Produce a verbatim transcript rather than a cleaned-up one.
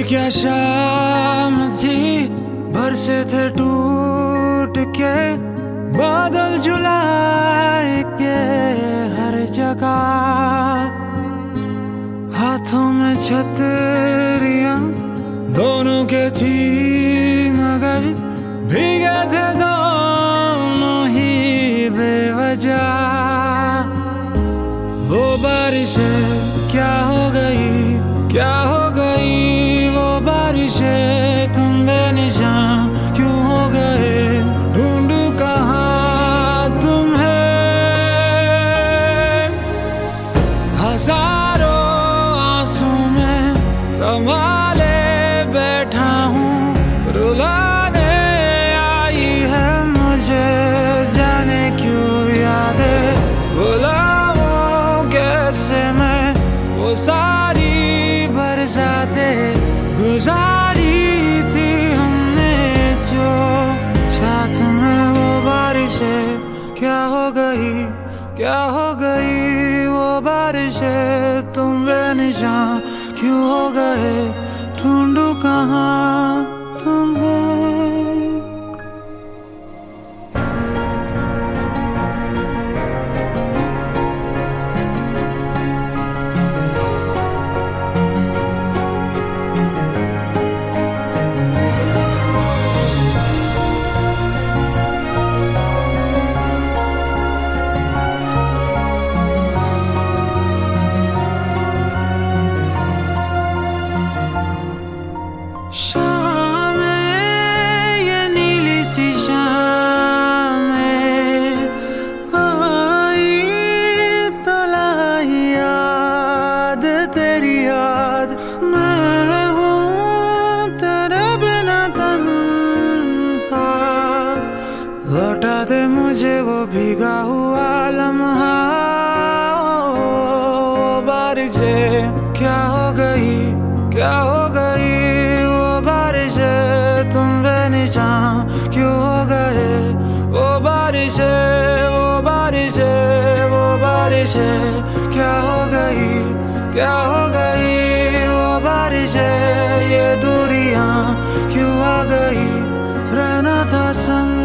क्या शाम थी, बरसे थे टूट के बादल जुलाई के हर जगह। हाथों में छतरियां दोनों के थी मगर भीगे थे दोनों ही बेवजह। वो बारिशें क्या हो गई, क्या हो गई वो बारिशें, तुम बेनिशान क्यों हो गए, ढूंढूं कहाँ तुम्हें। हजारों आंसू में संभाले बैठा हूँ, रुलाने आई है मुझे जाने क्यों यादें। बुलाऊं कैसे मैं वो सारी बरसातें गुजारी थी हमने जो साथ में। वो बारिशें क्या हो गई, क्या हो गई वो बारिशें, तुम बेनिशान क्यों हो गए, ढूंढूं कहाँ तुम्हें। शाम ये नीली सी शाम आई तो लाई याद तेरी याद। मैं हूँ तेरे बिना तन्हा, लौटा दे मुझे वो भीगा हुआ लम्हा। ओ बारिशें क्या हो गई, क्या हो गई बारिशें, तुम बेनिशान क्यों हो गए। वो बारिशें, वो बारिशें, वो बारिशें क्या हो गई, क्या हो गई वो बारिशें। ये दूरियां क्यों आ गई, रहना था संग